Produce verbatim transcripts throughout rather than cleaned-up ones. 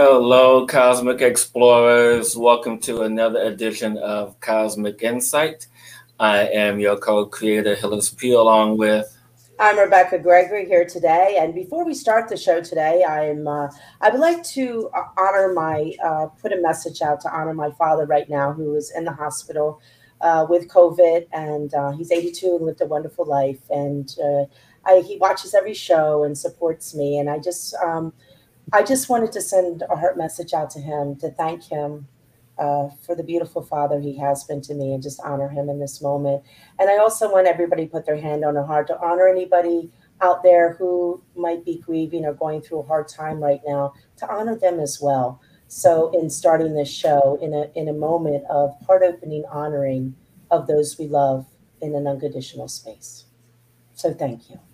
Hello, Cosmic Explorers. Welcome to another edition of Cosmic Insight. I am your co-creator, Hillis P, along with... I'm Rebecca Gregory here today. And before we start the show today, I'm uh, I would like to honor my, uh, put a message out to honor my father right now, who is in the hospital uh, with COVID. And uh, he's eighty-two and lived a wonderful life. And uh, I, he watches every show and supports me. And I just... Um, I just wanted to send a heart message out to him to thank him uh, for the beautiful father he has been to me and just honor him in this moment. And I also want everybody to put their hand on their heart to honor anybody out there who might be grieving or going through a hard time right now, to honor them as well. So in starting this show in a, in a moment of heart opening honoring of those we love in an unconditional space. So thank you.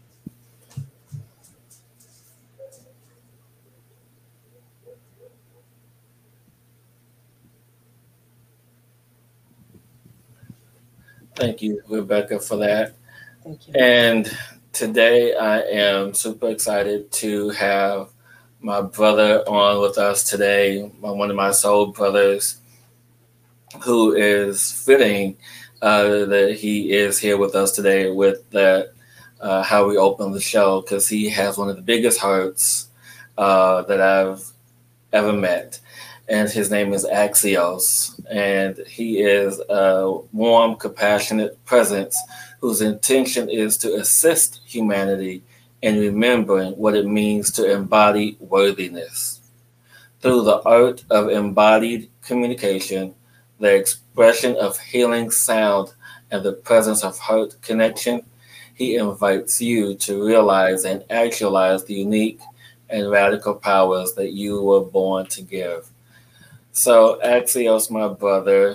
Thank you, Rebecca, for that. Thank you. And today I am super excited to have my brother on with us today, one of my soul brothers, who is fitting uh, that he is here with us today with that, uh, how we open the show, because he has one of the biggest hearts uh, that I've ever met. And his name is Axios, and he is a warm, compassionate presence whose intention is to assist humanity in remembering what it means to embody worthiness. Through the art of embodied communication, the expression of healing sound, and the presence of heart connection, he invites you to realize and actualize the unique and radical powers that you were born to give. So, Axios, my brother,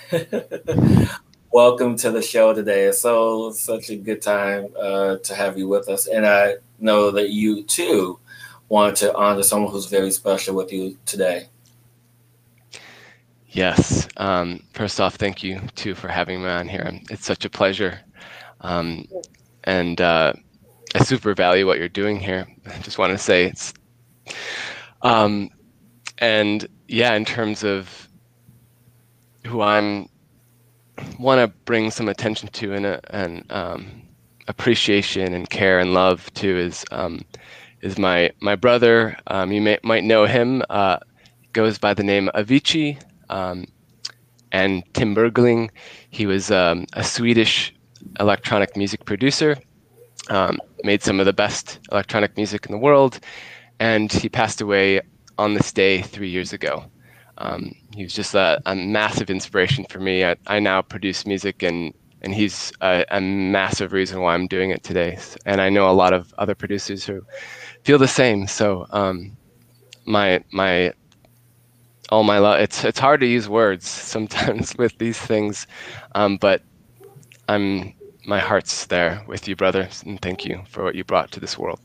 welcome to the show today. It's so such a good time uh, to have you with us. And I know that you, too, want to honor someone who's very special with you today. Yes. Um, first off, thank you, too, for having me on here. It's such a pleasure. Um, and uh, I super value what you're doing here. I just want to say it's... Um, and yeah, in terms of who I'm want to bring some attention to and a, and um, appreciation and care and love to is um, is my my brother. Um, you may might know him. Uh, goes by the name Avicii, um, and Tim Bergling. He was um, a Swedish electronic music producer. Um, made some of the best electronic music in the world, and he passed away on this day three years ago. Um, he was just a, a massive inspiration for me. I, I now produce music, and and he's a, a massive reason why I'm doing it today. And I know a lot of other producers who feel the same. So um, my my all my love. It's it's hard to use words sometimes with these things, um, but I'm my heart's there with you, brother, and thank you for what you brought to this world.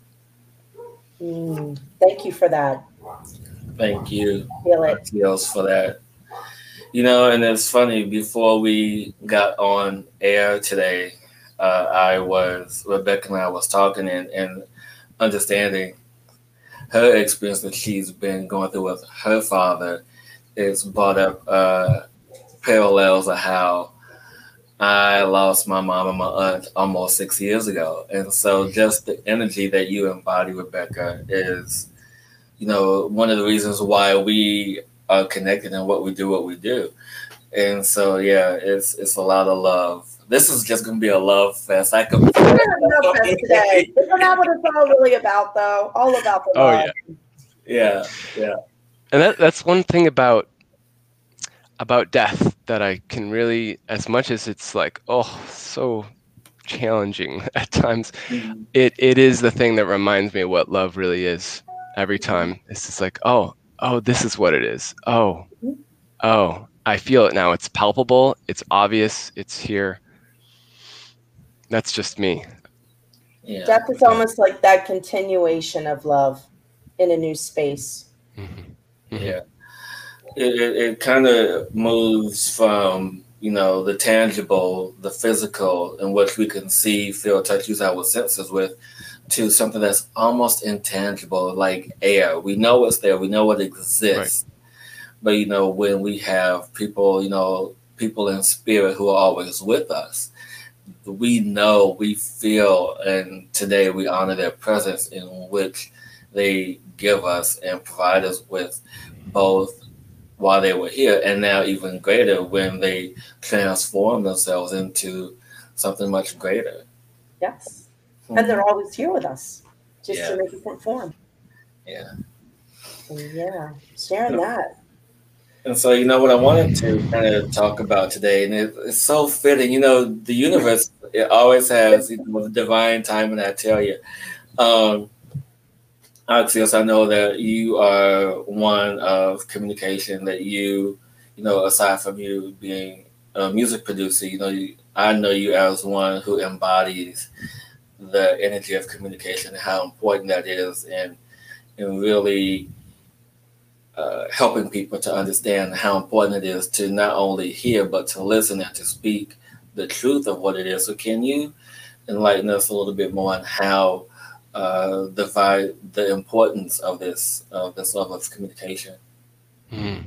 Mm, thank you for that. Thank you, Feel it. Axios, for that. You know, and it's funny, before we got on air today, uh, I was, Rebecca and I was talking and, and understanding her experience that she's been going through with her father. It's brought up uh, parallels of how I lost my mom and my aunt almost six years ago. And so just the energy that you embody, Rebecca, is, you know, one of the reasons why we are connected and what we do, what we do. And so, yeah, it's it's a lot of love. This is just going to be a love fest. I could. It's a love fest today. Isn't that what it's all really about, though? All about the love. Oh, yeah. Yeah, yeah. And that that's one thing about about death that I can really, as much as it's like, oh, so challenging at times, mm-hmm. it it is the thing that reminds me of what love really is. Every time it's just like, oh, oh, this is what it is. Oh, oh, I feel it now. It's palpable. It's obvious. It's here. That's just me. Yeah. Death is almost like that continuation of love in a new space. Mm-hmm. Mm-hmm. Yeah. It, it, it kind of moves from, you know, the tangible, the physical, in which we can see, feel, touch, use our senses with, to something that's almost intangible, like air. We know it's there, we know it exists. Right. But, you know, when we have people, you know, people in spirit who are always with us, we know, we feel, and today we honor their presence in which they give us and provide us with both while they were here, and now even greater when they transform themselves into something much greater. Yes. Mm-hmm. And they're always here with us, just yeah. in a different form. Yeah. And yeah, sharing and, that. And so, you know, what I wanted to kind of talk about today, and it, it's so fitting, you know, the universe, it always has, you know, the divine timing, I tell you. Um, Axios, I know that you are one of communication, that you, you know, aside from you being a music producer, you know, you, I know you as one who embodies the energy of communication and how important that is, and, and really uh, helping people to understand how important it is to not only hear, but to listen and to speak the truth of what it is. So can you enlighten us a little bit more on how uh, the vi- the importance of this of this level of communication? Mm.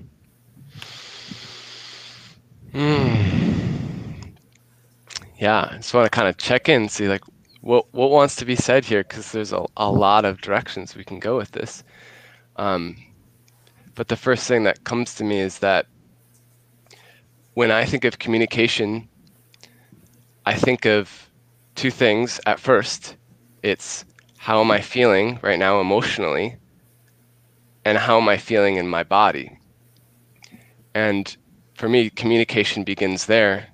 Mm. Yeah, I just want to kind of check in, see like what what wants to be said here, because there's a, a lot of directions we can go with this. Um, but the first thing that comes to me is that when I think of communication, I think of two things at first. It's how am I feeling right now emotionally, and how am I feeling in my body? And for me, communication begins there.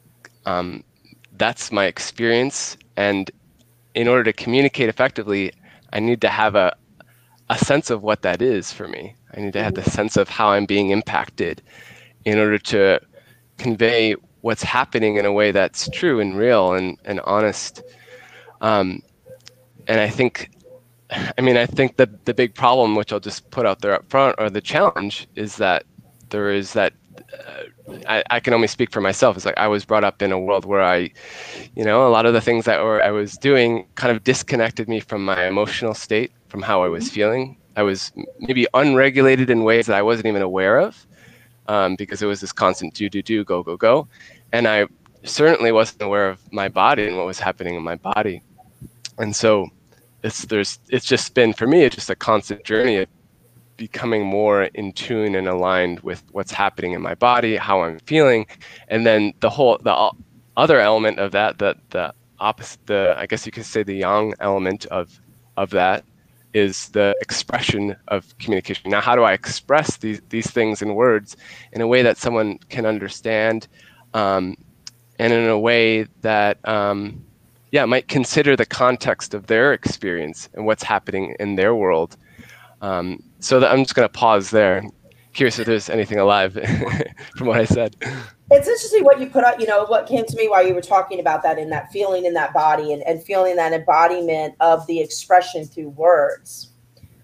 Um, that's my experience. And in order to communicate effectively, I need to have a, a sense of what that is for me. I need to have the sense of how I'm being impacted in order to convey what's happening in a way that's true and real and, and honest. Um, and I think, I mean, I think that the big problem, which I'll just put out there up front, or the challenge, is that there is that, uh, I, I can only speak for myself. It's like I was brought up in a world where I, you know, a lot of the things that were, I was doing kind of disconnected me from my emotional state, from how I was feeling. I was maybe unregulated in ways that I wasn't even aware of, um, because it was this constant do, do, do, go, go, go. And I certainly wasn't aware of my body and what was happening in my body. And so it's, there's, it's just been, for me, it's just a constant journey of becoming more in tune and aligned with what's happening in my body, how I'm feeling. And then the whole, the other element of that, the, the opposite, the, I guess you could say the yang element of, of that is the expression of communication. Now, how do I express these, these things in words in a way that someone can understand, um, and in a way that, um, yeah, might consider the context of their experience and what's happening in their world. Um, so that I'm just going to pause there. Curious if there's anything alive from what I said. It's interesting what you put out, you know, what came to me while you were talking about that, in that feeling in that body, and, and feeling that embodiment of the expression through words,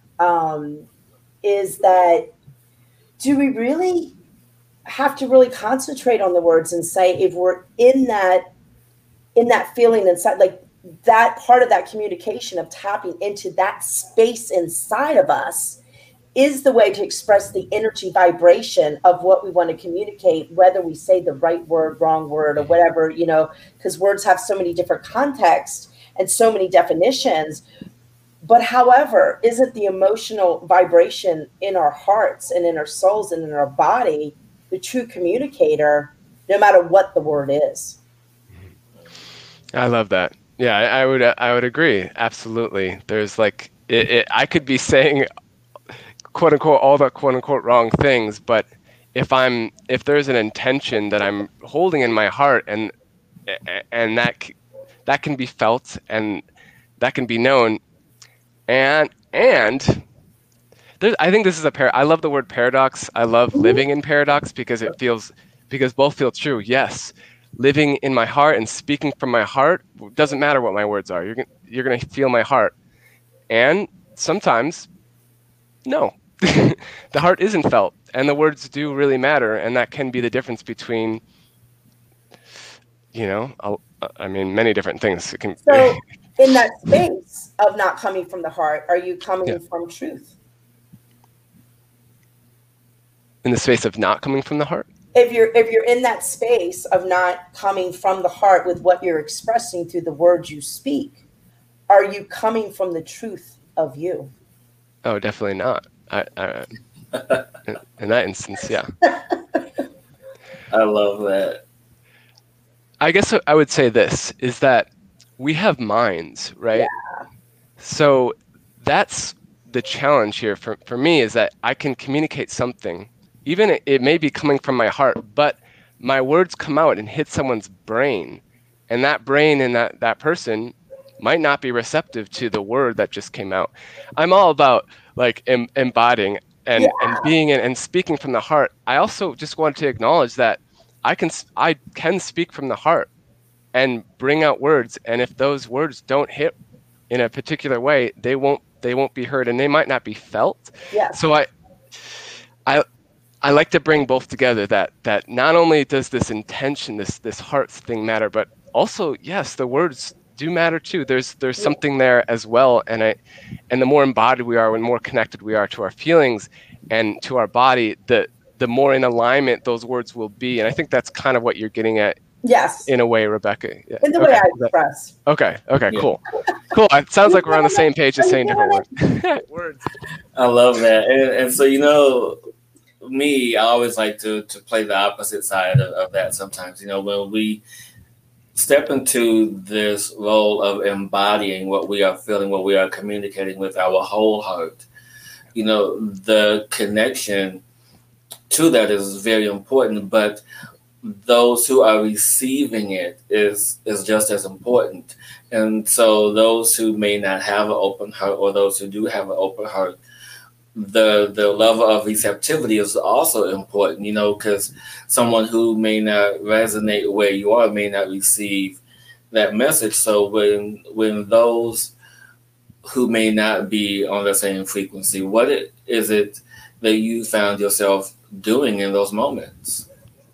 um, is that, do we really have to really concentrate on the words and say, if we're in that, in that feeling inside, like that part of that communication of tapping into that space inside of us is the way to express the energy vibration of what we want to communicate, whether we say the right word, wrong word, or whatever, you know, because words have so many different contexts and so many definitions. But however, isn't the emotional vibration in our hearts and in our souls and in our body the true communicator, no matter what the word is? I love that. Yeah, I, I would, I would agree. Absolutely. There's like, it, it, I could be saying quote unquote, all the quote unquote wrong things. But if I'm, if there's an intention that I'm holding in my heart, and, and that, that can be felt and that can be known. And, and there's, I think this is a par, I love the word paradox. I love living in paradox because it feels, because both feel true. Yes. Living in my heart and speaking from my heart, doesn't matter what my words are. You're gonna, you're going to feel my heart. And sometimes, no, the heart isn't felt, and the words do really matter. And that can be the difference between, you know, I mean, many different things. It can. So, in that space of not coming from the heart, are you coming Yeah. from truth? In the space of not coming from the heart? If you're if you're in that space of not coming from the heart with what you're expressing through the words you speak, are you coming from the truth of you? Oh, definitely not. I, I, in, in that instance, yeah. I love that. I guess I would say this is that we have minds, right? Yeah. So that's the challenge here for, for me, is that I can communicate something, even it, it may be coming from my heart, but my words come out and hit someone's brain, and that brain and that, that person might not be receptive to the word that just came out. I'm all about like em, embodying and, Yeah. and being and, and speaking from the heart. I also just want to acknowledge that I can I can speak from the heart and bring out words, and if those words don't hit in a particular way, they won't they won't be heard, and they might not be felt. Yeah. So I I I like to bring both together, that that not only does this intention, this this heart thing matter, but also, yes, the words do matter too. There's there's Yeah. something there as well, and I and the more embodied we are, when more connected we are to our feelings and to our body, the the more in alignment those words will be. And I think that's kind of what you're getting at. Yes. In a way, Rebecca. Yeah. In the okay. way I express. Okay. Okay. Yeah. Cool. Cool. It sounds like we're on the same page, just saying different words. Words. I love that. And, and so, you know, me, I always like to to play the opposite side of, of that sometimes. You know, when we step into this role of embodying what we are feeling, what we are communicating with our whole heart, you know, the connection to that is very important, but those who are receiving it is is just as important. And so those who may not have an open heart, or those who do have an open heart, the the level of receptivity is also important, you know, because someone who may not resonate where you are may not receive that message. So when when those who may not be on the same frequency, what it, is it that you found yourself doing in those moments?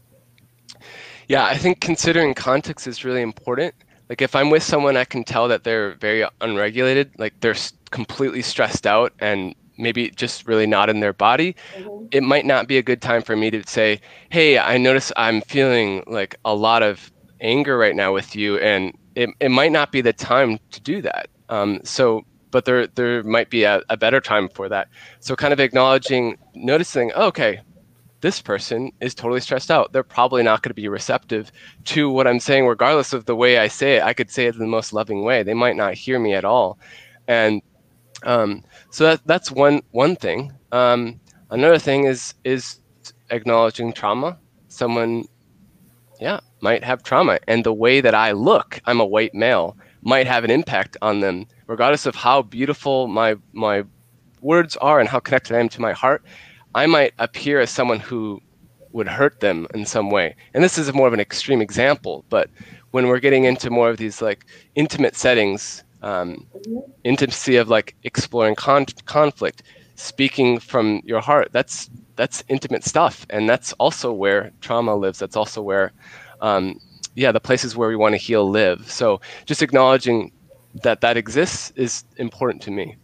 Yeah, I think considering context is really important. Like if I'm with someone, I can tell that they're very unregulated, like they're completely stressed out and maybe just really not in their body. Mm-hmm. It might not be a good time for me to say, hey, I notice I'm feeling like a lot of anger right now with you, and it, it might not be the time to do that. Um, so, but there there might be a, a better time for that. So kind of acknowledging, noticing, oh, okay, this person is totally stressed out. They're probably not going to be receptive to what I'm saying, regardless of the way I say it. I could say it in the most loving way. They might not hear me at all. And um, so that, that's one one thing. Um, another thing is is acknowledging trauma. Someone, yeah, might have trauma. And the way that I look, I'm a white male, might have an impact on them, regardless of how beautiful my my words are and how connected I am to my heart. I might appear as someone who would hurt them in some way. And this is more of an extreme example, but when we're getting into more of these like intimate settings, um, intimacy of like exploring con- conflict, speaking from your heart, that's that's intimate stuff. And that's also where trauma lives. That's also where, um, yeah, the places where we want to heal live. So just acknowledging that that exists is important to me.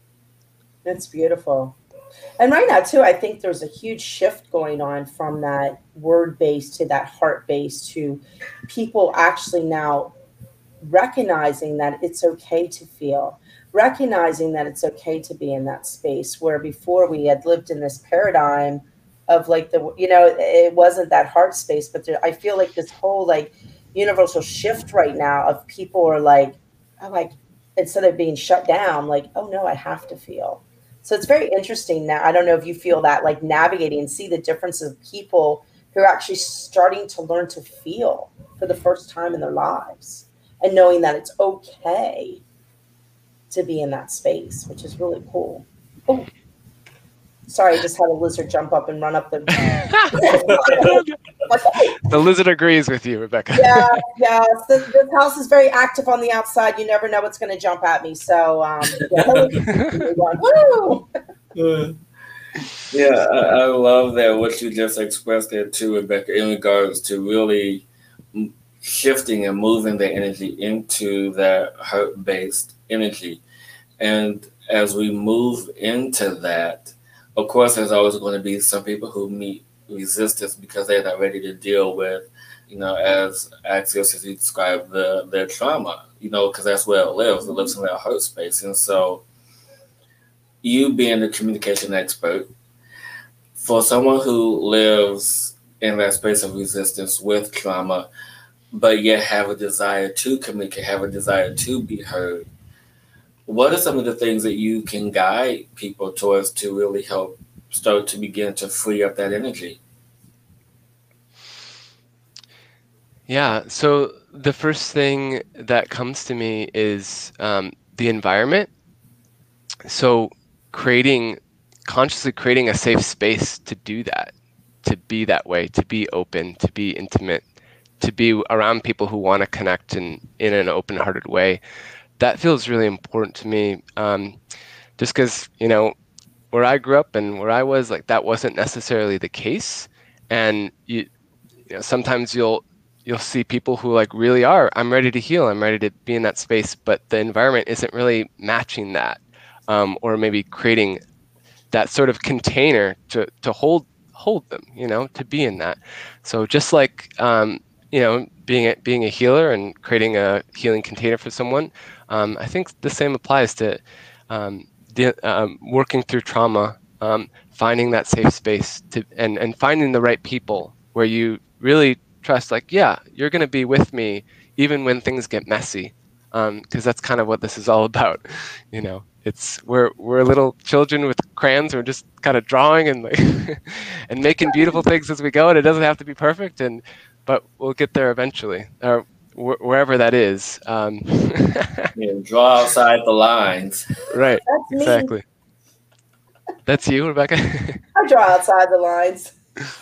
That's beautiful. And right now, too, I think there's a huge shift going on from that word base to that heart base to people actually now recognizing that it's okay to feel, recognizing that it's okay to be in that space, where before we had lived in this paradigm of like the, you know, it wasn't that heart space, but there, I feel like this whole like universal shift right now of people are like, oh, like, instead of being shut down, like, oh no, I have to feel. So it's very interesting now. I don't know if you feel that, like navigating and see the difference of people who are actually starting to learn to feel for the first time in their lives and knowing that it's okay to be in that space, which is really cool. Oh, sorry, I just had a lizard jump up and run up the... The lizard agrees with you, Rebecca. Yeah, yeah. This, this house is very active on the outside. You never know what's going to jump at me. So, um, yeah. Woo! Yeah, I, I love that what you just expressed there too, Rebecca, in regards to really shifting and moving the energy into that hurt-based energy. And as we move into that, of course, there's always going to be some people who meet resistance because they're not ready to deal with, you know, as Axios, as you described, the, their trauma, you know, because that's where it lives. It lives in that hurt space. And so you being the communication expert, for someone who lives in that space of resistance with trauma, but yet have a desire to communicate, have a desire to be heard, what are some of the things that you can guide people towards to really help start to begin to free up that energy? Yeah, so the first thing that comes to me is um, the environment. So creating, consciously creating a safe space to do that, to be that way, to be open, to be intimate, to be around people who want to connect in, in an open-hearted way. That feels really important to me, um, just because, you know, where I grew up and where I was, like, that wasn't necessarily the case. And you, you know, sometimes you'll you'll see people who like really are, I'm ready to heal, I'm ready to be in that space, but the environment isn't really matching that, um, or maybe creating that sort of container to to hold hold them, you know, to be in that. So just like um, you know, being a, being a healer and creating a healing container for someone, um, I think the same applies to um, the, um, working through trauma, um, finding that safe space to and and finding the right people where you really trust, like, yeah, you're going to be with me even when things get messy, because um, that's kind of what this is all about. You know, it's we're we're little children with crayons, we're just kind of drawing and like and making beautiful things as we go, and it doesn't have to be perfect, and but we'll get there eventually, or wh- wherever that is. Um, yeah, draw outside the lines. Right. That's me. Exactly. That's you, Rebecca. I draw outside the lines.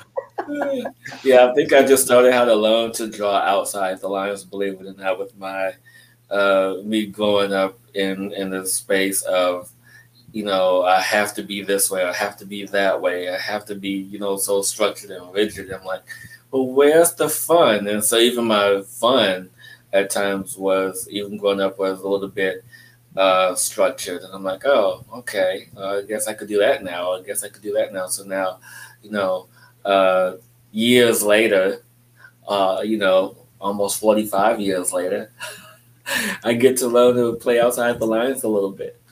Yeah, I think I just started how to learn to draw outside the lines, believe it or not, with my uh, me growing up in in the space of, you know, I have to be this way, I have to be that way, I have to be, you know, so structured and rigid. I'm like, well, where's the fun? And so even my fun at times was, even growing up, was a little bit uh, structured. And I'm like, oh, okay, uh, I guess I could do that now. I guess I could do that now. So now, you know, uh, years later, uh, you know, almost forty-five years later, I get to learn to play outside the lines a little bit.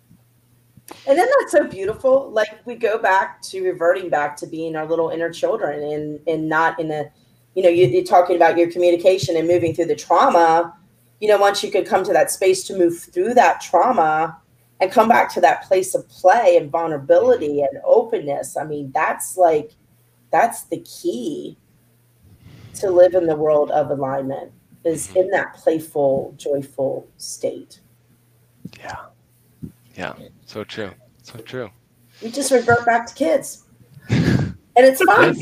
And isn't that so beautiful? Like, we go back to reverting back to being our little inner children, and and not in a, you know, you, you're talking about your communication and moving through the trauma. You know, once you could come to that space to move through that trauma and come back to that place of play and vulnerability and openness. I mean, that's like, that's the key to live in the world of alignment, is in that playful, joyful state. Yeah. Yeah. So true. So true. We just revert back to kids. And it's fun.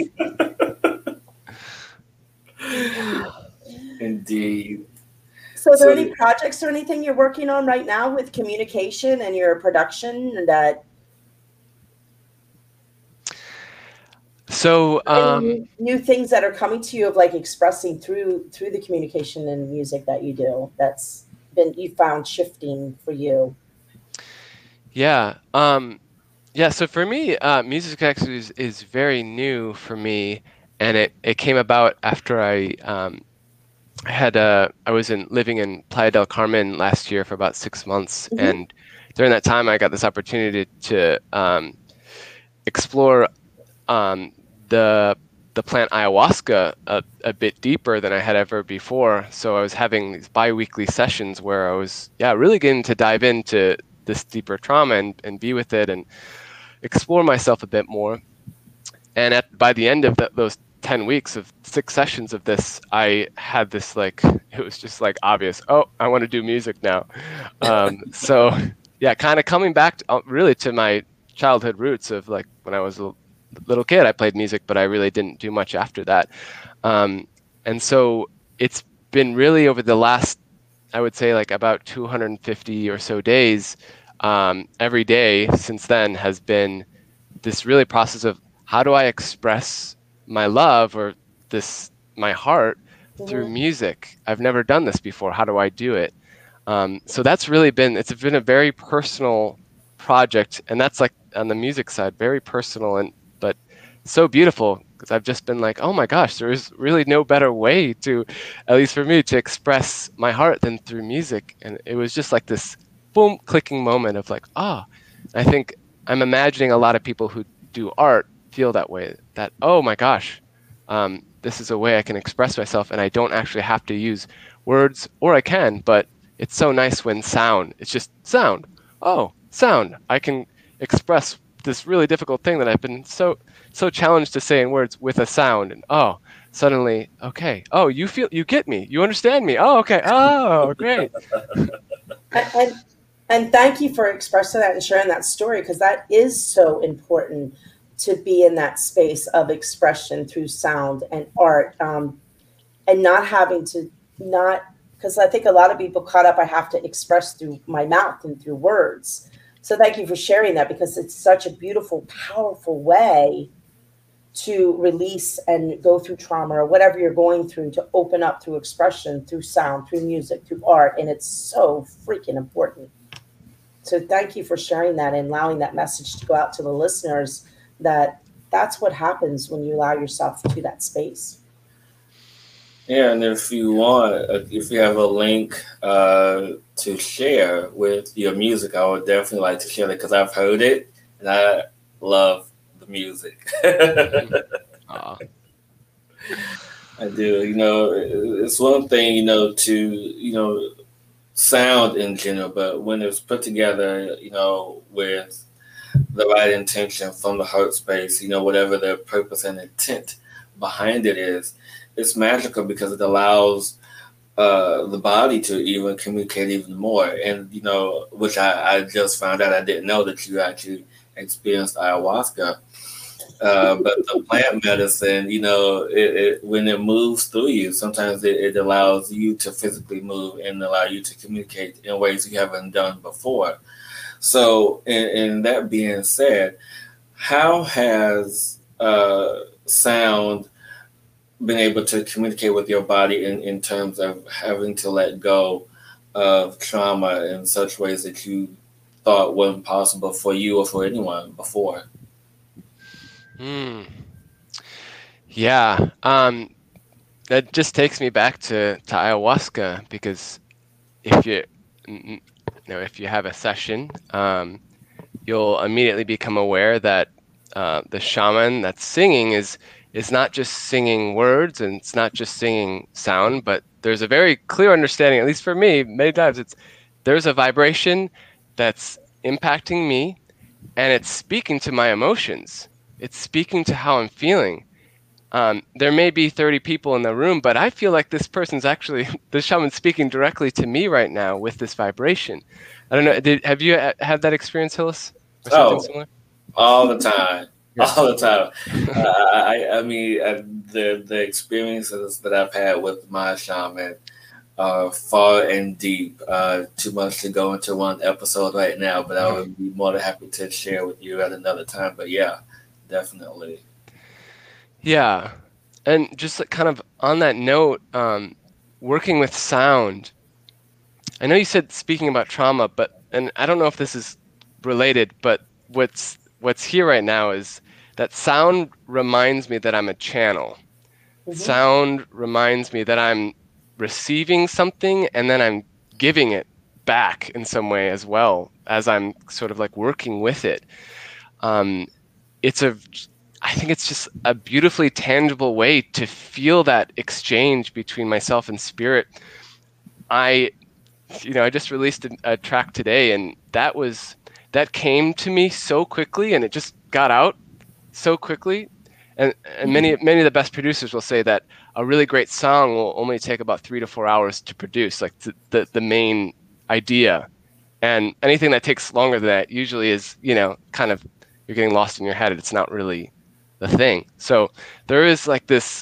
Indeed. So are there any projects or anything you're working on right now with communication and your production that So um, new, new things that are coming to you of like expressing through through the communication and music that you do, that's been, you found shifting for you? Yeah. Um, yeah. So for me, uh, music actually is, is very new for me, and it, it came about after I um, had uh, I was in living in Playa del Carmen last year for about six months, mm-hmm. and during that time I got this opportunity to um, explore um, the the plant ayahuasca a, a bit deeper than I had ever before. So I was having these bi-weekly sessions where I was yeah really getting to dive into this deeper trauma and, and be with it and explore myself a bit more. And at by the end of the, those ten weeks of six sessions of this, I had this like, it was just like obvious, oh, I want to do music now. Um, so yeah, kind of coming back to, really to my childhood roots of like when I was a little kid, I played music, but I really didn't do much after that. Um, and so it's been really over the last, I would say like about two hundred fifty or so days, um, every day since then has been this really process of how do I express my love or this, my heart through Mm-hmm. music. I've never done this before. How do I do it? Um, so that's really been, it's been a very personal project. And that's like on the music side, very personal and, but so beautiful because I've just been like, oh my gosh, there is really no better way to, at least for me, to express my heart than through music. And it was just like this boom, clicking moment of like, ah, oh. I think I'm imagining a lot of people who do art feel that way, that, oh my gosh, um, this is a way I can express myself and I don't actually have to use words, or I can, but it's so nice when sound, it's just sound. Oh, sound. I can express this really difficult thing that I've been so so challenged to say in words with a sound. And oh, suddenly, okay. Oh, you feel, you get me. You understand me. Oh, okay. Oh, great. And, and and thank you for expressing that and sharing that story, because that is so important, to be in that space of expression through sound and art, um, and not having to not, because I think a lot of people caught up, I have to express through my mouth and through words. So thank you for sharing that, because it's such a beautiful, powerful way to release and go through trauma or whatever you're going through, to open up through expression, through sound, through music, through art. And it's so freaking important. So thank you for sharing that and allowing that message to go out to the listeners, that that's what happens when you allow yourself to that space. Yeah, and if you want, uh, if you have a link uh, to share with your music, I would definitely like to share it, because I've heard it and I love the music. Aw. I do. You know, it's one thing, you know, to, you know, sound in general, but when it's put together, you know, with the right intention from the heart space, you know, whatever the purpose and intent behind it is, it's magical, because it allows uh, the body to even communicate even more. And, you know, which I, I just found out, I didn't know that you actually experienced ayahuasca. Uh, but the plant medicine, you know, it, it, when it moves through you, sometimes it, it allows you to physically move and allow you to communicate in ways you haven't done before. So, in, in that being said, how has uh, sound been able to communicate with your body in, in terms of having to let go of trauma in such ways that you thought weren't possible for you or for anyone before? Hmm. Yeah. Um, that just takes me back to, to ayahuasca, because if you, you know, if you have a session, um, you'll immediately become aware that uh, the shaman that's singing is is not just singing words, and it's not just singing sound, but there's a very clear understanding, at least for me, many times it's, there's a vibration that's impacting me, and it's speaking to my emotions. It's speaking to how I'm feeling. Um, there may be thirty people in the room, but I feel like this person's actually, the shaman's speaking directly to me right now with this vibration. I don't know, did, have you had that experience, Hillis? Or something Oh, similar? all the time. Yeah. All the time. uh, I, I mean, uh, the the experiences that I've had with my shaman are far and deep. Uh, too much to go into one episode right now, but I would be more than happy to share with you at another time. But yeah, definitely. Yeah. And just like kind of on that note, um, working with sound, I know you said speaking about trauma, but, and I don't know if this is related, but what's what's here right now is that sound reminds me that I'm a channel. Mm-hmm. Sound reminds me that I'm receiving something and then I'm giving it back in some way as well, as I'm sort of like working with it. Um, it's a, I think it's just a beautifully tangible way to feel that exchange between myself and spirit. I, you know, I just released a, a track today, and that was, that came to me so quickly, and it just got out so quickly. And, and many many of the best producers will say that a really great song will only take about three to four hours to produce, like the the, the main idea. And anything that takes longer than that usually is, you know, kind of, you're getting lost in your head. It's not really the thing. So there is like this,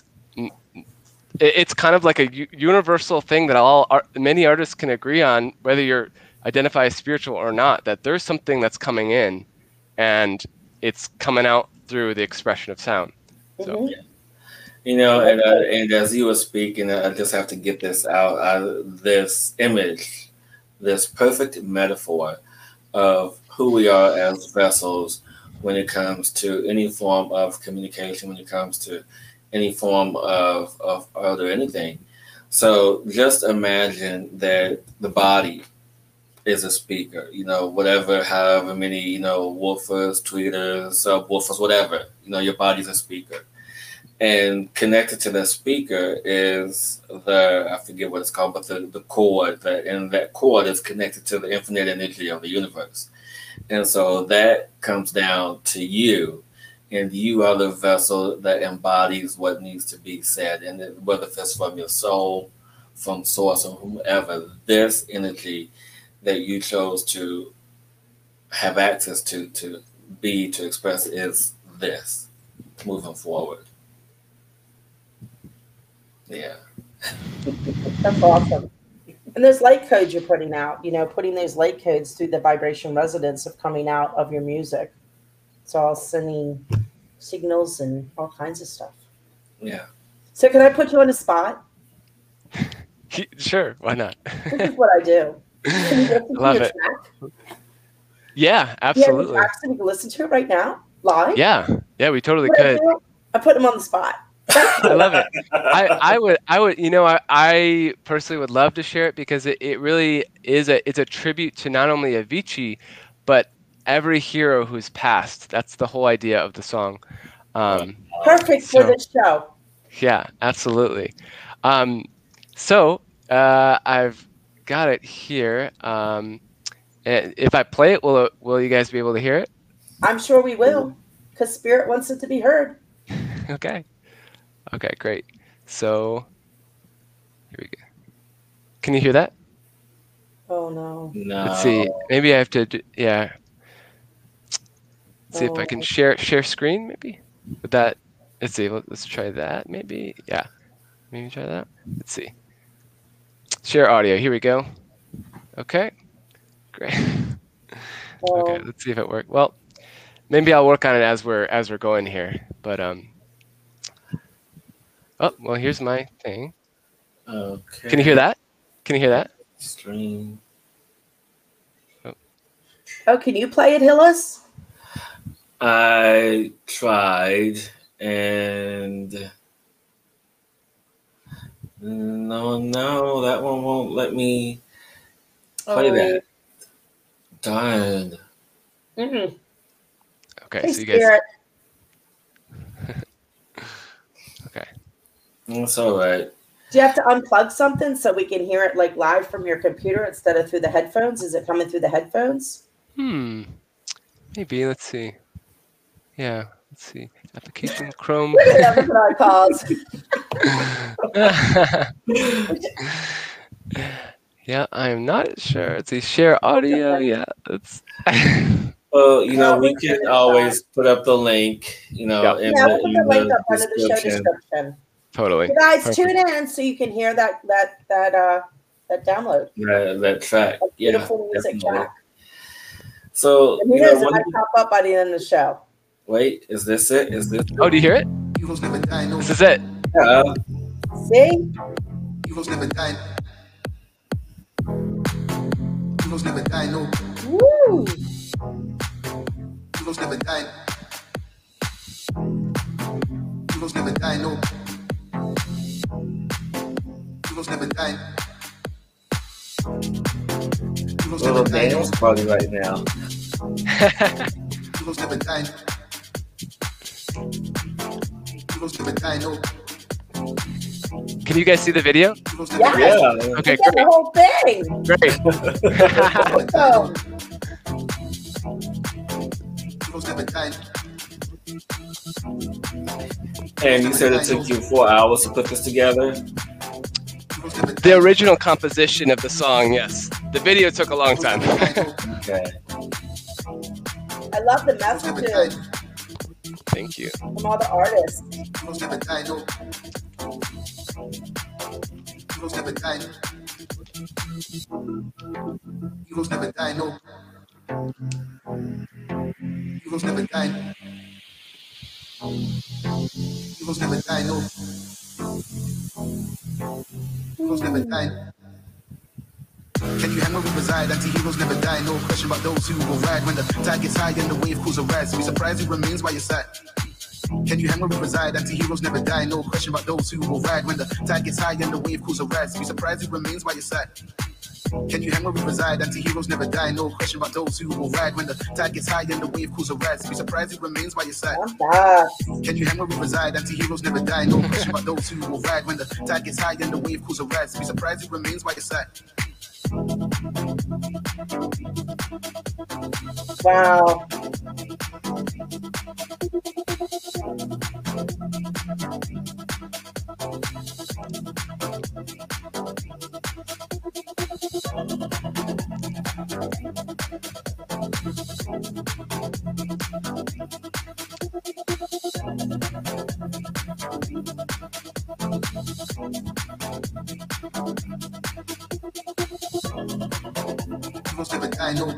it's kind of like a universal thing that all art, many artists can agree on, whether you're identify as spiritual or not, that there's something that's coming in and it's coming out through the expression of sound. So. Mm-hmm. Yeah. You know, and uh, and as you were speaking, I just have to get this out. Uh, this image, this perfect metaphor of who we are as vessels when it comes to any form of communication, when it comes to any form of of art or anything. So just imagine that the body is a speaker. You know, whatever, however many, you know, woofers, tweeters, subwoofers, whatever. You know, your body's a speaker, and connected to the speaker is the, I forget what it's called, but the, the cord, that and that cord is connected to the infinite energy of the universe. And so that comes down to you, and you are the vessel that embodies what needs to be said, and it- whether it's from your soul, from source, or whomever, this energy that you chose to have access to, to be, to express is this moving forward. Yeah. That's awesome. And those light codes you're putting out, you know, putting those light codes through the vibration resonance of coming out of your music. It's all sending signals and all kinds of stuff. Yeah. So can I put you on the spot? Sure, why not? This is what I do. Can you listen to Love your it. track? Yeah, Yeah, absolutely. you actually can listen to it right now, live. Yeah, yeah, we totally What I could. do, I put them on the spot. I love it. I, I would I would you know I, I personally would love to share it because it, it really is a it's a tribute to not only Avicii but every hero who's passed. That's the whole idea of the song. Um, Perfect so, for this show. Yeah, absolutely. Um, so uh, I've got it here. Um, and if I play it, will it, will you guys be able to hear it? I'm sure we will, because Spirit wants it to be heard. Okay. Okay, great. So here we go. Can you hear that? Oh no. No. Let's see. Maybe I have to. Do, yeah. Let's see if I Oh. can share share screen. Maybe. Would that? Let's see. let- Let's try that. Maybe. Yeah. Maybe try that. Let's see. Share audio. Here we go. Okay. Great. Okay. Oh. Let's see if it works. Well, maybe I'll work on it as we're as we're going here. But um. Oh well, here's my thing. Okay. Can you hear that? Can you hear that? Stream. Oh, can you play it, Hillis? I tried, and no, no, that one won't let me play Oh. that. Darn. Mm-hmm. Okay. Hey, So you guys. Spirit. Okay. It's all right. Do you have to unplug something so we can hear it like live from your computer instead of through the headphones? Is it coming through the headphones? Hmm. Maybe. Let's see. Yeah. Let's see. Application Chrome. That's what I pause. Yeah, I'm not sure. Let's see. Share audio. Yeah. That's. Well, you know, No, we we can can always put up the link, you know, Yep. in Yeah, the, we'll put in the link the up under the show description. description. Totally. You guys, Perfect. tune in so you can hear that that that uh that download. That, that track. That Yeah, beautiful music definitely. track. So, And who you know, knows, it one, might pop up by the end of the show. wait, is this it? Is this Oh, do you hear it? This is it. Yeah. See? Heroes never die. Heroes never die, no. Woo! Heroes never die. Heroes never die, no. Heroes never die. Heroes Little never die, no. dance party right now. Heroes never die. Heroes never die, no. Can you guys see the video? Heroes never Yes. die. Yeah. Okay, You get the great. whole thing. Great. Awesome. Heroes never die. And you said it took you four hours to put this together? Heroes never die. The original composition of the song, yes. The video took a long time. Okay. I love the Heroes never die. messages Thank you. from all the artists. Heroes never die, no. Heroes never die. Heroes never die, no. Heroes never die. Heroes Heroes never die, no. Heroes never die. Can you hang where we reside? Anti-heroes never die. No question about those who will ride when the tide gets high and the wave pulls a rise. Be surprised who remains by your side. Can you hang where we reside? Anti-heroes never die. No question about those who will ride when the tide gets high and the wave pulls a rise. Be surprised who remains by your side. Can you hang where we reside? Anti-heroes never die. No question about those who will ride when the tide gets high and the wave pulls a rise. Be surprised who remains by your side. Can you hang where we reside? Anti-heroes never die. No question about those who will ride when the tide gets high and the wave pulls a rise. Be surprised who remains by your side. Wow. Heroes never die, no.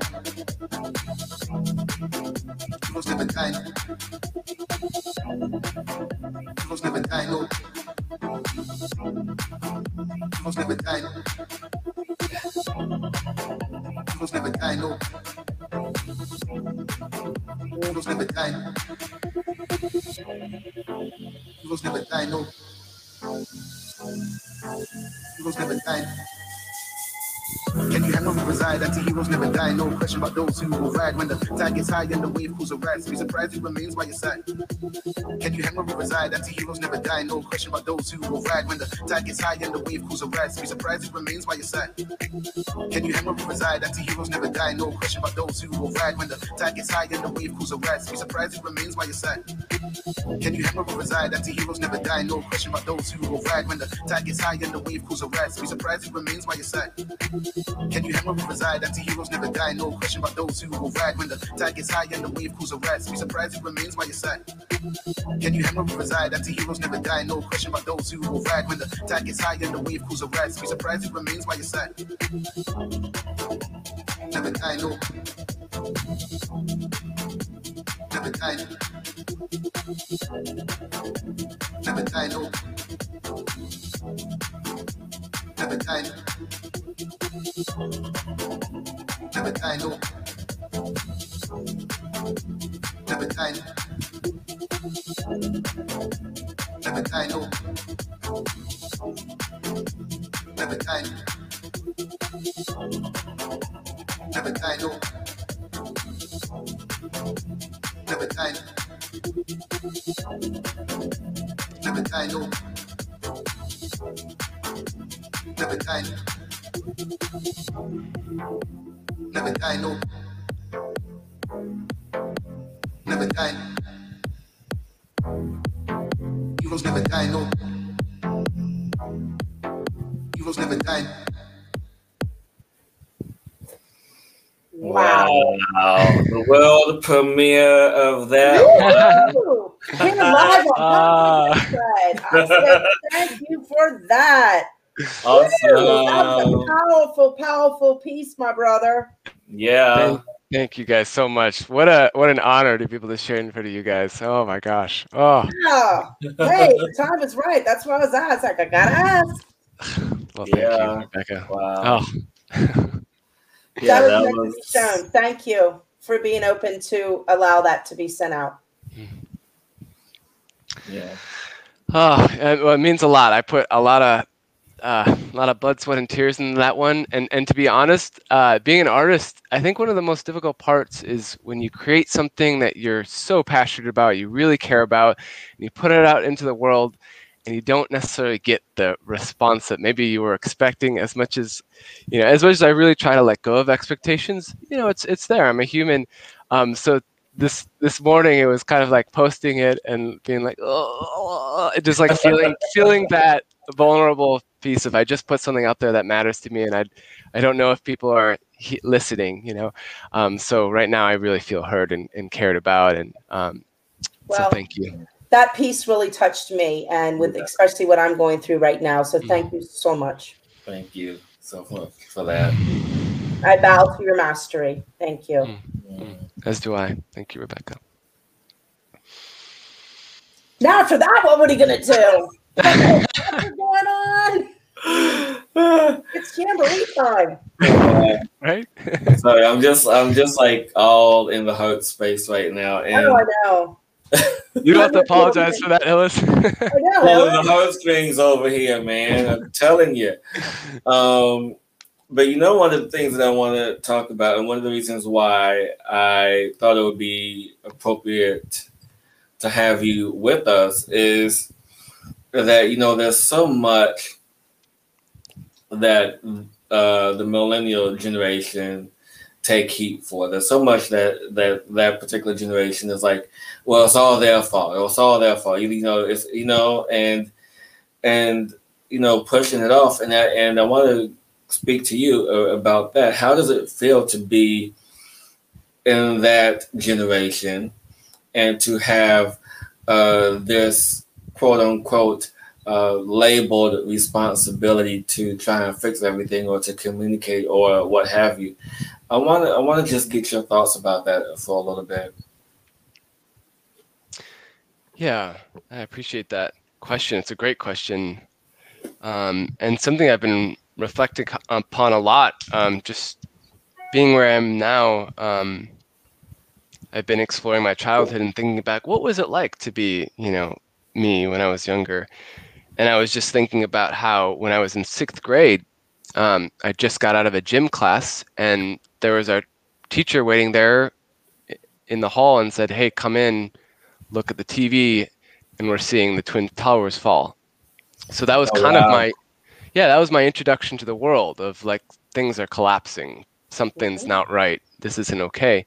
Heroes never die. Heroes never die, no. Heroes never die. Heroes never die, no. Heroes never die. Heroes never die, no. Heroes never die. Can you hang where we reside? Anti-heroes never die. No question about those who will ride when the tide gets high and the wave pulls a rise. Be surprised who remains by your side. Can you hang where we reside? Anti-heroes never die. No question about those who will ride when the tide gets high and the wave pulls a rise. Be surprised who remains by your side. Can you hang where we reside? Anti-heroes never die. No question about those who will ride when the tide gets high and the wave pulls a rise. Be surprised who remains by your side. Can you hang where we reside? Anti-heroes never die. No question about those who will ride when the tide gets high and the wave pulls a rise. Be surprised who remains by your side. Can you hang where we reside? Anti-heroes never die. No question about those who will ride when the tide gets high and the wave pulls a rise. Be surprised who remains by your side. Can you hang where we reside? Anti-heroes never die. No question about those who will ride when the tide gets high and the wave pulls a rise. Be surprised who remains by your side. Never die, no. Never die. Never die, no. Never die. Never die, no. Never die. Never die, no. Never die. Never die, no. Never die. Never die, no. Never die. Never die, no. Never die. Heroes never die, no. Heroes never die. Wow. Wow. The world premiere of that. Woo! Came live on Ah. Fred. I said, thank you for that. Awesome. Woo! That was a powerful, powerful piece, my brother. Yeah. Thank, thank you guys so much. What a what an honor to be able to share in front of you guys. Oh my gosh. Oh, Yeah. Hey, the time is right. That's what I was at. It's like, I gotta ask. well, thank Yeah. you, Rebecca. Wow. Oh, Yeah, that was that meant to was be shown. Thank you for being open to allow that to be sent out. yeah. oh, and, well, it means a lot. I put a lot of uh, a lot of blood, sweat, and tears in that one. And and to be honest, uh, being an artist, I think one of the most difficult parts is when you create something that you're so passionate about, you really care about, and you put it out into the world, and you don't necessarily get the response that maybe you were expecting. As much as, you know, as much as I really try to let go of expectations, you know, it's it's there. I'm a human. Um, so this this morning it was kind of like posting it and being like, oh, just like feeling feeling that vulnerable piece of I just put something out there that matters to me, and I I don't know if people are he- listening, you know. Um, so right now I really feel heard and, and cared about, and um, Well, so thank you. that piece really touched me, and with Yeah. especially what I'm going through right now. So thank you so much. Thank you so much for that. I bow to your mastery. Thank you. Mm. As do I. Thank you, Rebecca. Now after that, what are you gonna do? What's going on? It's jamboree time. Uh, Right? sorry, I'm just I'm just like all in the hurt space right now, and Oh, I know. You don't have to apologize for that, Hillis. I know. pulling Ellen. the heartstrings over here, man. I'm telling you. Um, but you know, one of the things that I want to talk about, and one of the reasons why I thought it would be appropriate to have you with us, is that, you know, there's so much that uh, the millennial generation take heat for. There's so much that that that particular generation is like, well, it's all their fault. It's all their fault. You, you know, it's you know, and and you know, pushing it off. And I, and I want to speak to you uh, about that. How does it feel to be in that generation and to have uh, this quote unquote uh, labeled responsibility to try and fix everything or to communicate or what have you? I want to I want to just get your thoughts about that for a little bit. Yeah, I appreciate that question. It's a great question, um, and something I've been reflecting upon a lot. Um, just being where I am now, um, I've been exploring my childhood and thinking back, what was it like to be, you know, me when I was younger? And I was just thinking about how when I was in sixth grade, um, I just got out of a gym class, and there was our teacher waiting there in the hall and said, "Hey, come in, look at the T V," and we're seeing the Twin Towers fall. So that was Oh, kind wow. of my, yeah, that was my introduction to the world of like, things are collapsing. Something's not right. This isn't okay.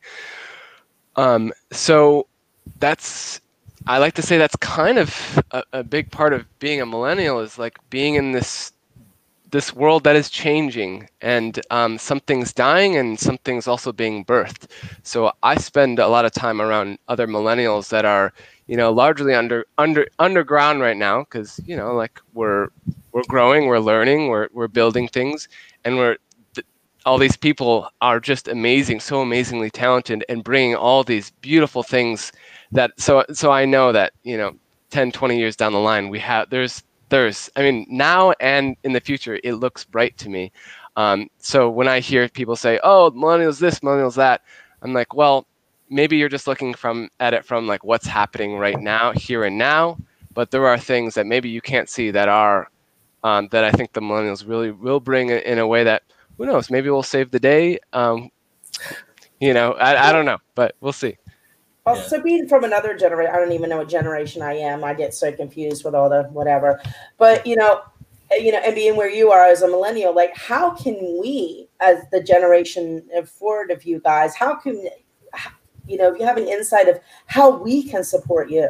Um, so that's, I like to say that's kind of a, a big part of being a millennial, is like being in this this world that is changing, and um, something's dying and something's also being birthed. So I spend a lot of time around other millennials that are, you know, largely under under underground right now, because, you know, like we're we're growing, we're learning, we're we're building things, and we're th- all these people are just amazing, so amazingly talented, and bringing all these beautiful things that so so I know that, you know, ten, twenty years down the line, we have there's There's, I mean, now and in the future, it looks bright to me. Um, so when I hear people say, "Oh, millennials this, millennials that," I'm like, well, maybe you're just looking from at it from like what's happening right now, here and now. But there are things that maybe you can't see that are um, that I think the millennials really will bring in, in a way that, who knows, maybe we'll save the day. Um, you know, I, I don't know, but we'll see. Well, Yeah. so being from another generation, I don't even know what generation I am. I get so confused with all the whatever. But, you know, you know, and being where you are as a millennial, like, how can we, as the generation forward of you guys, how can, you know, if you have an insight of how we can support you?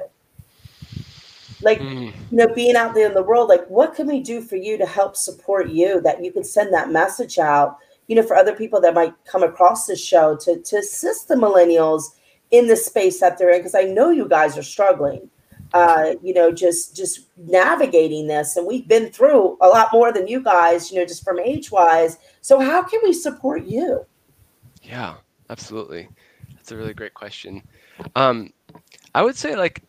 Like, Mm. you know, being out there in the world, like, what can we do for you to help support you, that you could send that message out, you know, for other people that might come across this show to, to assist the millennials in the space that they're in? Because I know you guys are struggling, uh, you know, just just navigating this. And we've been through a lot more than you guys, you know, just from age-wise. So how can we support you? Yeah, absolutely. That's a really great question. Um, I would say, like,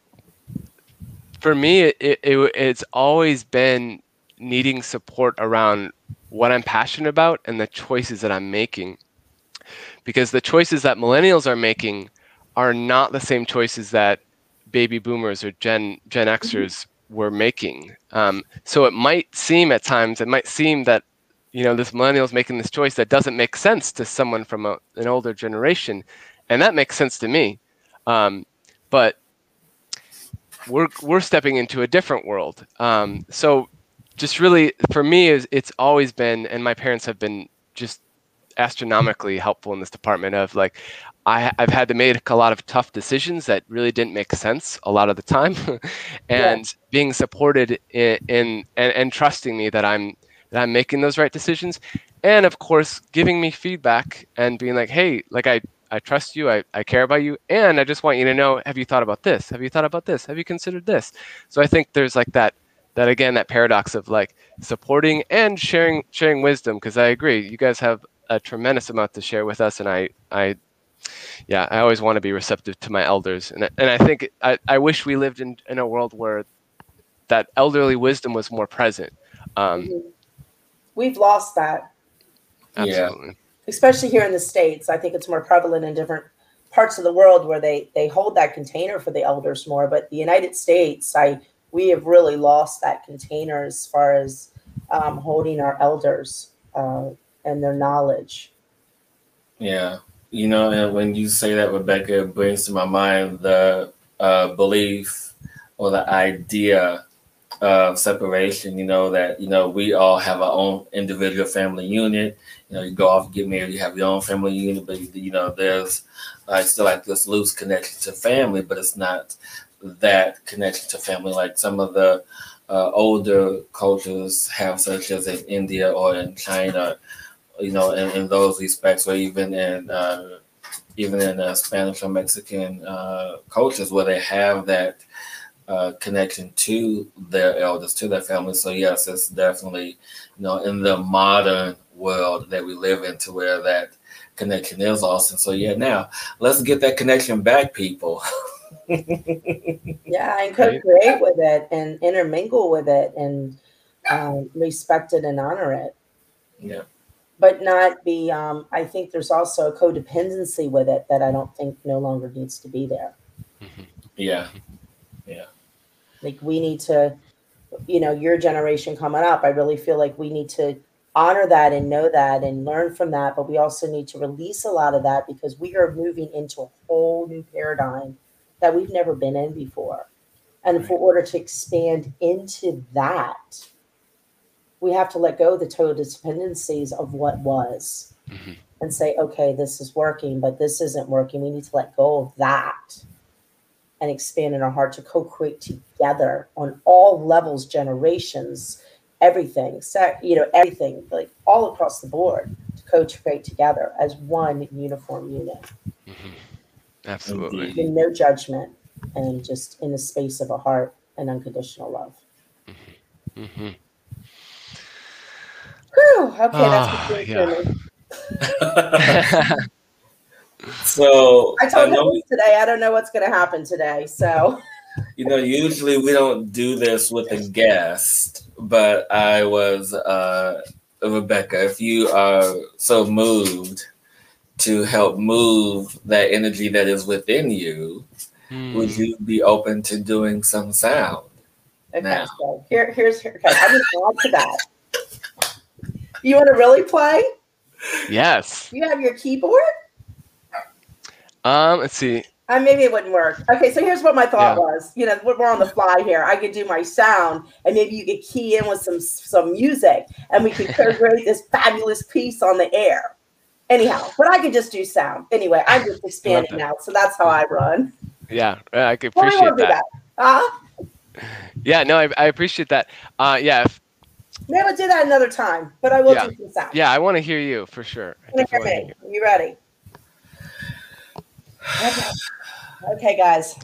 for me, it, it, it it's always been needing support around what I'm passionate about and the choices that I'm making. Because the choices that millennials are making are not the same choices that baby boomers or Gen Gen Xers were making. Um, so it might seem at times, it might seem that, you know, this millennial is making this choice that doesn't make sense to someone from a, an older generation, and that makes sense to me. Um, but we're we're stepping into a different world. Um, so just really, for me, is it's always been, and my parents have been just astronomically helpful in this department of like, I, I've had to make a lot of tough decisions that really didn't make sense a lot of the time, and yeah. being supported in, in and, and trusting me that I'm that I'm making those right decisions, and of course giving me feedback and being like, hey, like I, I trust you, I, I care about you, and I just want you to know, have you thought about this? Have you thought about this? Have you considered this? So I think there's like that that again that paradox of like supporting and sharing sharing wisdom, because I agree, you guys have a tremendous amount to share with us, and I I yeah, I always want to be receptive to my elders, and I- and I think I, I wish we lived in, in a world where that elderly wisdom was more present. Um, Mhm. We've lost that, Yeah. absolutely. especially here in the States. I think it's more prevalent in different parts of the world where they they hold that container for the elders more. But the United States, I we have really lost that container as far as um, holding our elders uh, and their knowledge. Yeah. You know, and when you say that, Rebecca, it brings to my mind the uh, belief or the idea of separation. You know, that, you know, we all have our own individual family unit. You know, you go off, get married, you have your own family unit, but, you know, there's like still like this loose connection to family, but it's not that connection to family like some of the uh, older cultures have, such as in India or in China, you know, in, in those respects, or even in uh, even in uh, Spanish or Mexican uh, cultures where they have that uh, connection to their elders, to their families. So yes, it's definitely, you know, in the modern world that we live in, to where that connection is lost. And so yeah, now let's get that connection back, people. Yeah, and Right. co-create with it and intermingle with it and um, respect it and honor it. Yeah. But not be, um, I think there's also a codependency with it that I don't think no longer needs to be there. Mhm. Yeah. Yeah. Like we need to, you know, your generation coming up, I really feel like we need to honor that and know that and learn from that. But we also need to release a lot of that because we are moving into a whole new paradigm that we've never been in before. And Right. for order to expand into that, we have to let go of the codependencies of what was Mhm. and say, okay, this is working, but this isn't working. We need to let go of that and expand in our heart to co-create together on all levels, generations, everything, so, you know, everything, like all across the board to co-create together as one uniform unit Mhm. Absolutely. Indeed. with no judgment and just in the space of a heart and unconditional love. Hmm. Whew, okay, that's what Ah, came yeah. through me. So I I told know, him today, I don't know what's going to happen today. So, you know, usually we don't do this with a guest, but I was, uh, Rebecca, if you are so moved to help move that energy that is within you, would Hmm. you be open to doing some sound okay, now? so here, here's, here, okay, I'm going to add to that. You want to really play? Yes. You have your keyboard? Um, let's see. Uh, maybe it wouldn't work. Okay, so here's what my thought Yeah. was. You know, we're on the fly here. I could do my sound, and maybe you could key in with some some music, and we could create this fabulous piece on the air. Anyhow, but I could just do sound. Anyway, I'm just I love expanding that. now, so that's how I run. Yeah, uh, I could Well, we appreciate won't do that. that. Huh? Yeah, no, I, I appreciate that. Uh, yeah, if, Maybe we'll do that another time, but I will yeah, do some sound. yeah. I want to hear you for sure. I You wanna definitely want to hear hear me? You ready? Okay. Okay, guys.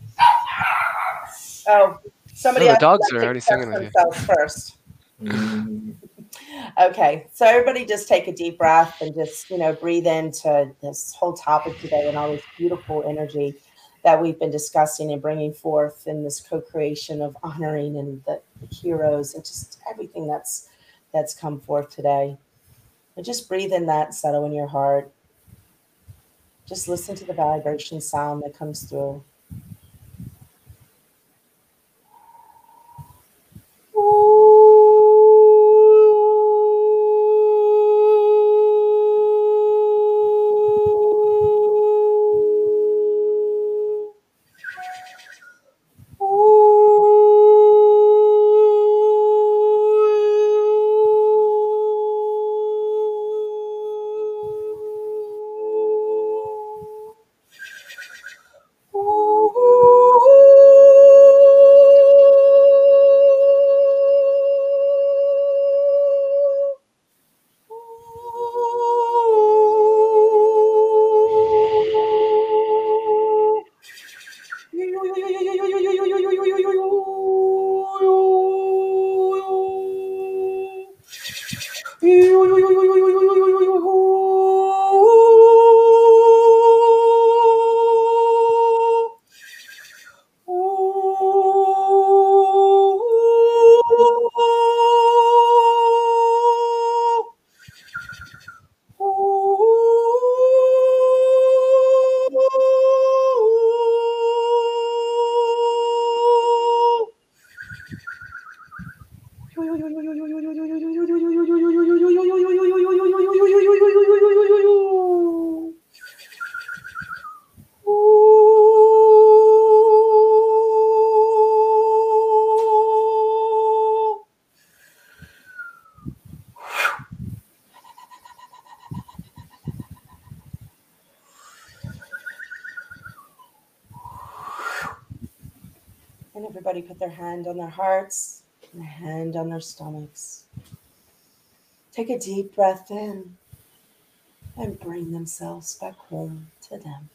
Oh, you. somebody Oh, the has to dogs like are to already express singing with you. themselves first. Mm, Okay, so everybody just take a deep breath and just, you know, breathe into this whole topic today and all this beautiful energy that we've been discussing and bringing forth in this co-creation of honoring and the, the heroes and just everything that's that's come forth today. And just breathe in that, settle in your heart. Just listen to the vibration sound that comes through. Ooh. And everybody put their hand on their hearts and their hand on their stomachs. Take a deep breath in and bring themselves back home to them.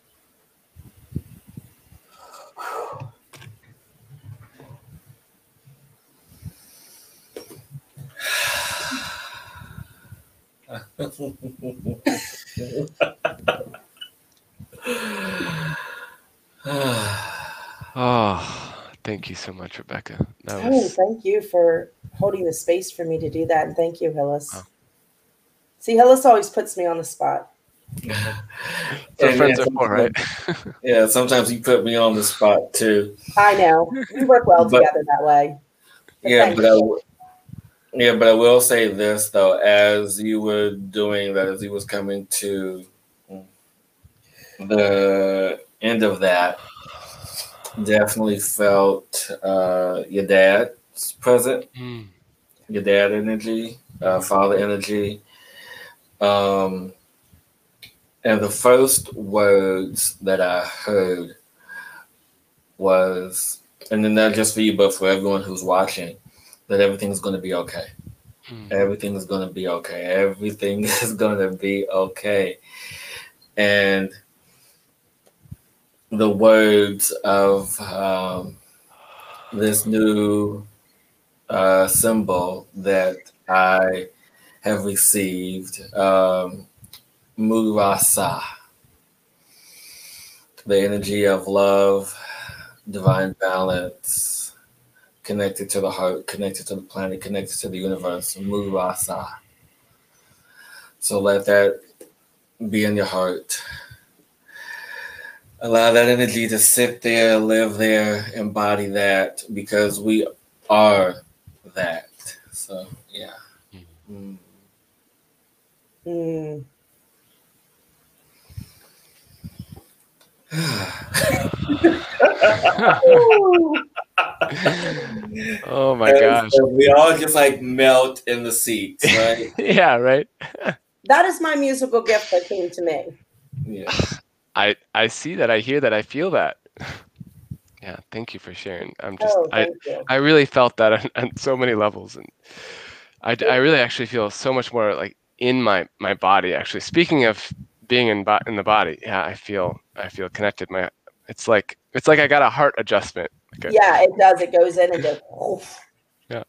Oh, thank you so much, Rebecca. That Oh, was thank you for holding the space for me to do that. And thank you, Hillis. Wow. See, Hillis always puts me on the spot. That's what And friends yeah, are for, right? Yeah, sometimes you put me on the spot too. I know. We work well But- together that way. But Yeah, thank but I, you. w- yeah, but I will say this though: as you were doing that, as he was coming to the end of that, definitely felt uh, your dad's present, Mm. your dad energy, uh, father energy, um, and the first words that I heard was, and then not just for you, but for everyone who's watching, that everything's going to be okay. Mm. Everything is going to be okay. Everything is going to be okay. And the words of um, this new uh, symbol that I have received, um, Murasa, the energy of love, divine balance, connected to the heart, connected to the planet, connected to the universe, Murasa. So let that be in your heart. Allow that energy to sit there, live there, embody that, because we are that. So, yeah. Mm. Mm. Oh my And gosh. so we all just like melt in the seats, right? Yeah, right. That is my musical gift that came to me. Yeah. I I see that. I hear that. I feel that. Yeah, thank you for sharing. I'm just Oh, I thank you. I really felt that on, on so many levels, and I I really actually feel so much more like in my my body. Actually, speaking of being in bo- in the body, yeah, I feel I feel connected. My it's like it's like I got a heart adjustment. Like a- Yeah, it does. It goes in and just. Oof. Yeah.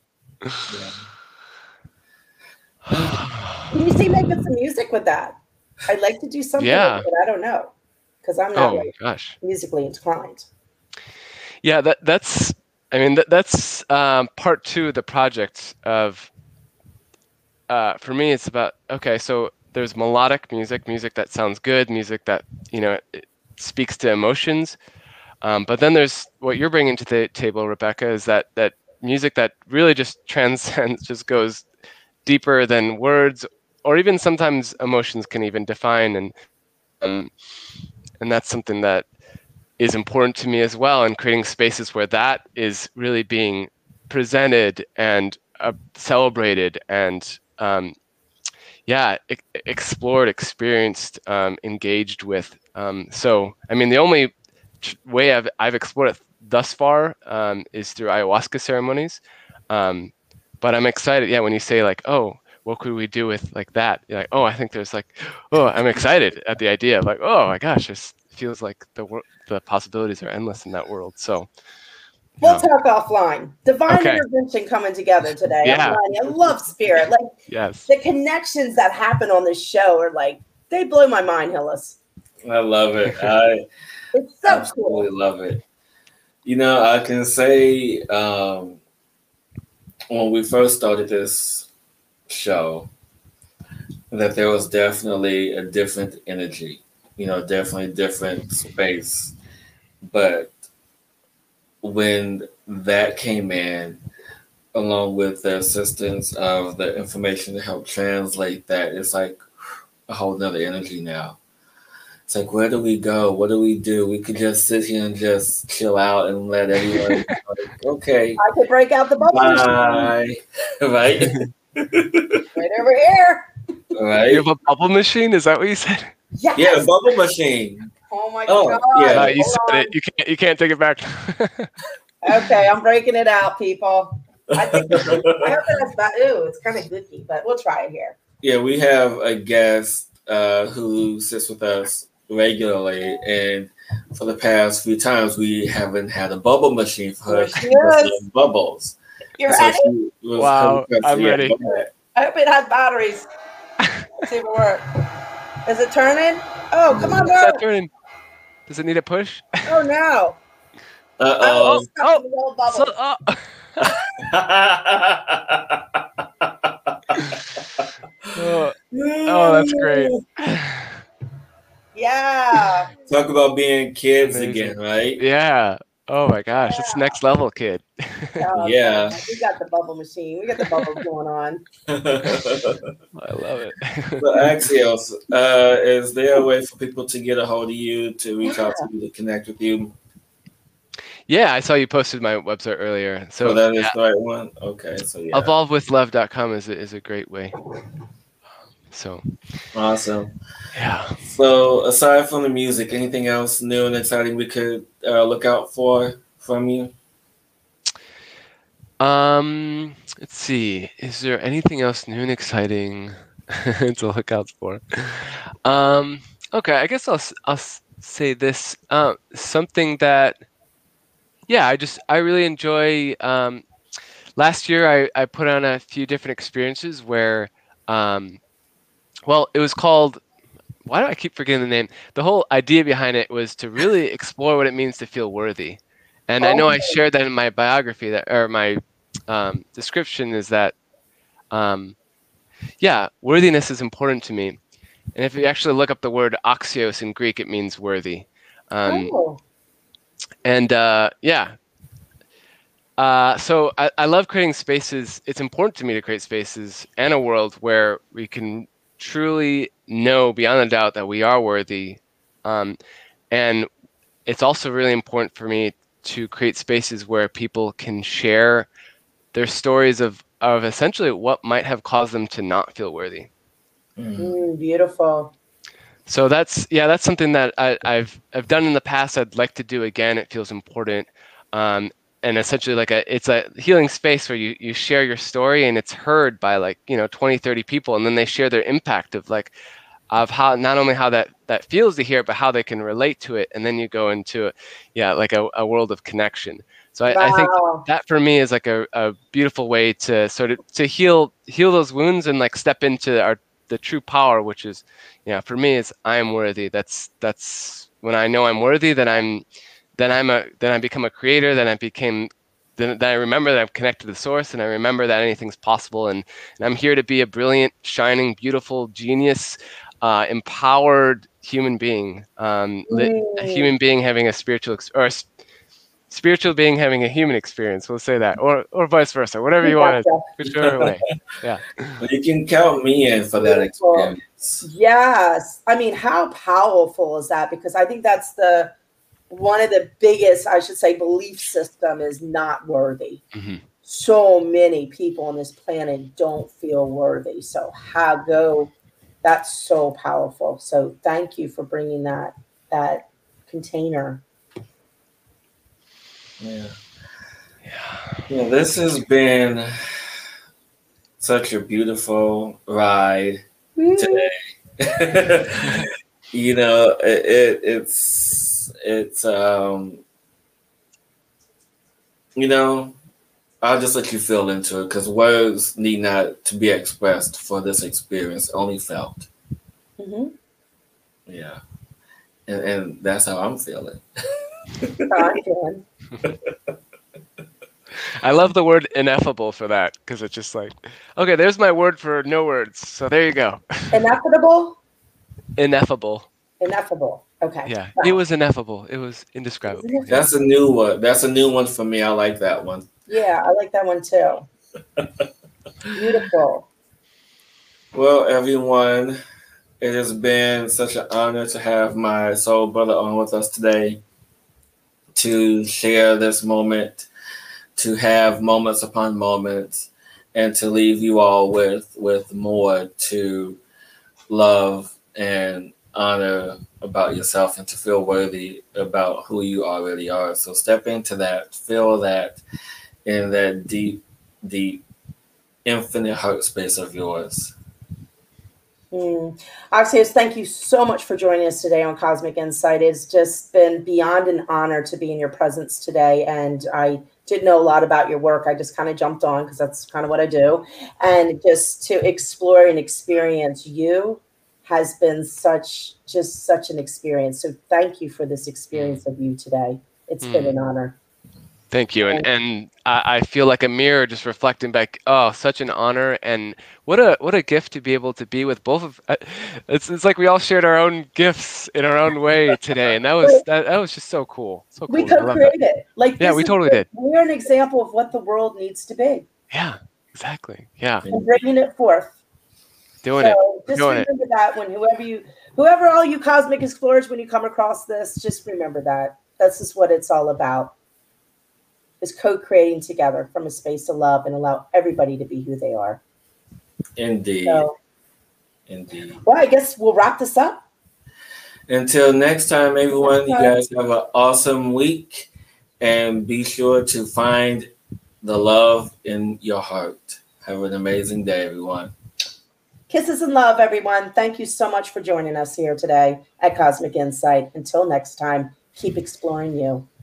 Can you see making some music with that? I'd like to do something Yeah. with it. I don't know. Because I'm not Oh my like, gosh. musically inclined. Yeah, that that's I mean that that's um, part two of the project of uh, for me it's about okay, so there's melodic music, music that sounds good, music that you know it speaks to emotions, um, but then there's what you're bringing to the table, Rebecca, is that that music that really just transcends, just goes deeper than words, or even sometimes emotions can even define, and um, and that's something that is important to me as well, and creating spaces where that is really being presented and uh, celebrated and um, yeah, e- explored, experienced, um, engaged with. Um, so, I mean, the only tr- way I've I've explored it thus far um, is through ayahuasca ceremonies. Um, but I'm excited. Yeah, when you say like, oh, what could we do with like that? You're like, oh, I think there's like, oh, I'm excited at the idea. Like, oh my gosh, it feels like the wor- the possibilities are endless in that world. So, We'll yeah. talk offline. Divine Okay. intervention coming together today. I'm Yeah. telling you, I love spirit. Like Yes. the connections that happen on this show are like they blow my mind, Hillis. I love it. I It's so absolutely cool. love it. You know, I can say um, when we first started this show that there was definitely a different energy, you know, definitely different space. But when that came in, along with the assistance of the information to help translate that, it's like a whole nother energy now. It's like, where do we go? What do we do? We could just sit here and just chill out and let everyone, like, okay, I could break out the bubble machine bye. Right? right over here. Right? You have a bubble machine? Is that what you said? Yes. Yeah, the bubble machine. Oh my Oh, god. yeah. Uh, you Hold said on. it. You can't. You can't take it back. Okay, I'm breaking it out, people. I think I hope that's about. Ooh, it's kind of gooky, but we'll try it here. Yeah, we have a guest uh, who sits with us regularly, and for the past few times, we haven't had a bubble machine for her. There she is. Bubbles. You So ready? she was Wow, her- I'm yeah, ready. go ahead. I hope it has batteries. Let's see if it works. Is it turning? Oh, come on, Is that no. turning? Does it need a push? Oh no. Uh-oh. I'm stuck in the little bubble. So, oh. oh, oh, that's great. Yeah. Talk about being kids Amazing. again, right? Yeah. Oh my gosh, it's next level, kid. Oh, Yeah. man. We got the bubble machine. We got the bubbles going on. I love it. So, Axios, uh, is there a way for people to get a hold of you, to reach out to you, to connect with you? Yeah, I saw you posted my website earlier. So So that is yeah, the right one? Okay, so yeah. evolve with love dot com is a, is a great way. So Awesome. yeah. So aside from the music, anything else new and exciting we could uh, look out for from you? Um, let's see. Is there anything else new and exciting to look out for? Um, okay, I guess I'll s- I'll s- say this. Uh, something that, yeah, I just I really enjoy. Um, last year, I I put on a few different experiences where, um, well, it was called. Why do I keep forgetting the name? The whole idea behind it was to really explore what it means to feel worthy. And I know I shared that in my biography, that or my um, description is that, um, yeah, worthiness is important to me. And if you actually look up the word axios in Greek, it means worthy. Um, Oh. and uh, yeah, uh, so I, I love creating spaces. It's important to me to create spaces and a world where we can truly know beyond a doubt that we are worthy. Um, and it's also really important for me to create spaces where people can share their stories of, of essentially what might have caused them to not feel worthy. Mm, beautiful. So that's, yeah, that's something that I, I've, I've done in the past. I'd like to do again. It feels important. Um, and essentially like a, it's a healing space where you, you share your story and it's heard by like, you know, twenty, thirty people. And then they share their impact of like, of how, not only how that, that feels to hear it, but how they can relate to it. And then you go into, yeah, like a, a world of connection. So I, I think Wow. that for me is like a, a beautiful way to sort of, to heal, heal those wounds and like step into our, the true power, which is, yeah, for me is I am worthy. That's, that's when I know I'm worthy, then I'm, then I'm a, then I become a creator, then I became, then, then I remember that I'm connected to the source and I remember that anything's possible. And, and I'm here to be a brilliant, shining, beautiful, genius, uh, empowered human being, um, li- a Mm. human being having a spiritual, ex- or a s- spiritual being having a human experience. We'll say that, or, or vice versa, whatever you want to, Gotcha. whichever way. Yeah. You can count me in for that Beautiful. experience. Yes. I mean, how powerful is that? Because I think that's the one of the biggest, I should say, belief system is not worthy. Mhm. So many people on this planet don't feel worthy. So how go? That's so powerful. So thank you for bringing that that container. Yeah. Yeah, this has been such a beautiful ride today. You know, it, it it's it's um you know, I'll just let you feel into it because words need not to be expressed for this experience, only felt. Mm-hmm. Yeah. And and that's how I'm feeling. I'm feeling. I love the word ineffable for that because it's just like, okay, there's my word for no words. So there you go. Ineffable? Ineffable. Ineffable. Okay. Yeah, Wow. it was ineffable. It was indescribable. Isn't it? Yeah. That's a new one. That's a new one for me. I like that one. Yeah, I like that one too. Beautiful. Well, everyone, it has been such an honor to have my soul brother on with us today, to share this moment, to have moments upon moments, and to leave you all with with more to love and honor about yourself, and to feel worthy about who you already are. So step into that, feel that in that deep, deep, infinite heart space of yours. Mm. Oxius, thank you so much for joining us today on Cosmic Insight. It's just been beyond an honor to be in your presence today. And I didn't know a lot about your work. I just kind of jumped on because that's kind of what I do. And just to explore and experience you has been such, just such an experience. So thank you for this experience of you today. It's mm. been an honor. Thank you. And and I, I feel like a mirror just reflecting back. Oh, such an honor. And what a what a gift to be able to be with both of uh, it's it's like we all shared our own gifts in our own way today. And that was that, that was just so cool. So cool. We co-created. Like yeah, we totally the, did. We're an example of what the world needs to be. Yeah, exactly. Yeah. And bringing it forth. Doing so it. Just Doing remember it. that when whoever you whoever all you cosmic explorers, when you come across this, just remember that. That's just what it's all about. Is co-creating together from a space of love and allow everybody to be who they are. Indeed. So, Indeed. Well, I guess we'll wrap this up. Until next time, everyone, you guys have an awesome week, and be sure to find the love in your heart. Have an amazing day, everyone. Kisses and love, everyone. Thank you so much for joining us here today at Cosmic Insight. Until next time, keep exploring you.